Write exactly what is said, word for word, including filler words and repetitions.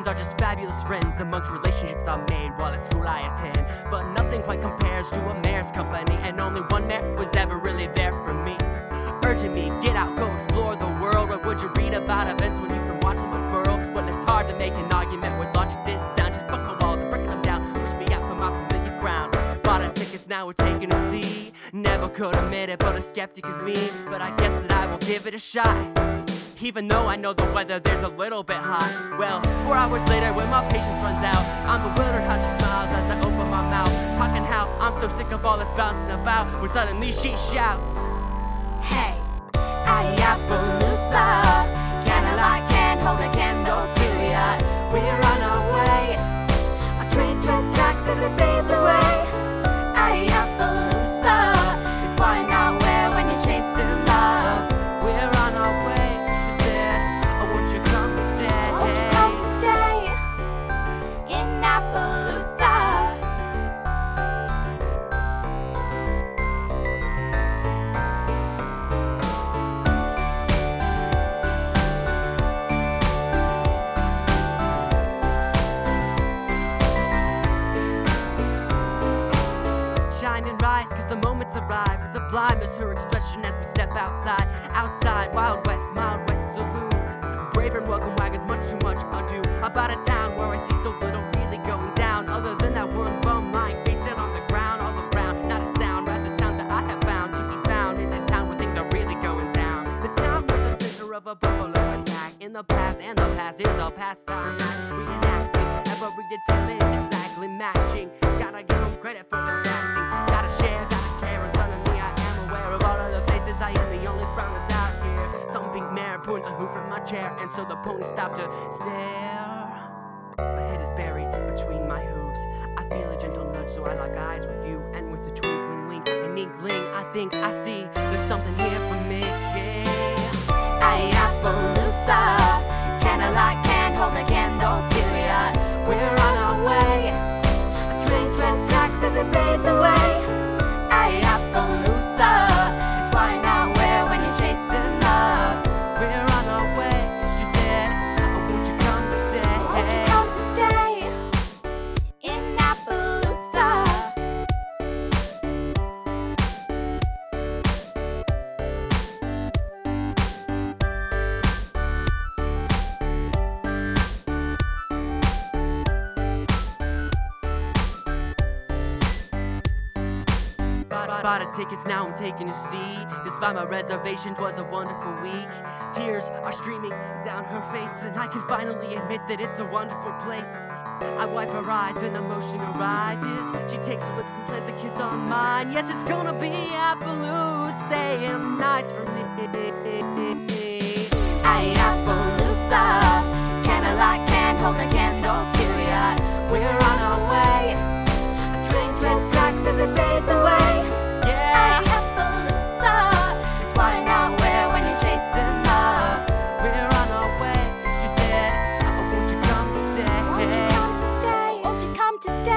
are just fabulous friends amongst relationships I made while at school I attend. But nothing quite compares to a mayor's company, and only one mayor was ever really there for me, urging me, get out, go explore the world. What would you read about events when you can watch them unfurl? Well, it's hard to make an argument with logic this sound. Just buck my walls and breaking them down, push me out from my familiar ground. Bought our tickets, now we're taking a seat. Never could admit it, but a skeptic is me. But I guess that I will give it a shot, even though I know the weather there's a little bit hot. Well, four hours later when my patience runs out, I'm bewildered how she smiles as I open my mouth, talking how I'm so sick of all this bouncing about, when suddenly she shouts, hey, Ayappaloosa, candlelight can't hold a candle to ya. We're on our way, our train turns tracks as it fades away. Ayappaloosa is why not where when you're chasing love. We're on our way, she said, oh, won't you come to stay? Won't you come to stay in Appaloosa? Shine and rise, cause the moment's arrived. Sublime is her expression as we step outside. Outside, Wild West, Mild West Saloon. Brave and welcome wagons, much too much ado about a town where I see so little really going down, other than that one bum lying face down on the ground. All around, not a sound, rather sounds that I have found to be found in a town where things are really going down. This town was the center of a buffalo attack. In the past, and the past is a pastime. Reenacting, every detail is exactly matching. Gotta give them credit for this acting. Gotta share, gotta care, in front of me I am aware of all of the faces. I am the only frown that's out here. Some pink mare points a hoof from my chair, and so the pony stopped to stare. My head is buried between my hooves. I feel a gentle nudge, so I lock eyes with you, and with a twinkling wink, an inkling, I think I see there's something here for me. Yeah. Ayappaloosa, candlelight can't hold a candle to ya. We're on our way, a train treads tracks as it fades away. Ayappaloosa is why not where when you're chasing love. We're on our way, she said, oh, won't you come to stay? Won't you come to stay in Appaloosa? Bought a tickets, now I'm taking a seat. Despite my reservations, was a wonderful week. Tears are streaming down her face, and I can finally admit that it's a wonderful place. I wipe her eyes and emotion arises. She takes her lips and plants a kiss on mine. Yes, it's gonna be Appaloosa, same nights for me. Ayappaloosa, candlelight can't hold a candle to ya. We're on our way, a train treads tracks as it fades away. Yeah, Ayappaloosa is why not where when you're chasing love. we're on our way, she said, oh, won't you come to stay? Won't you come to stay? Won't you come to stay?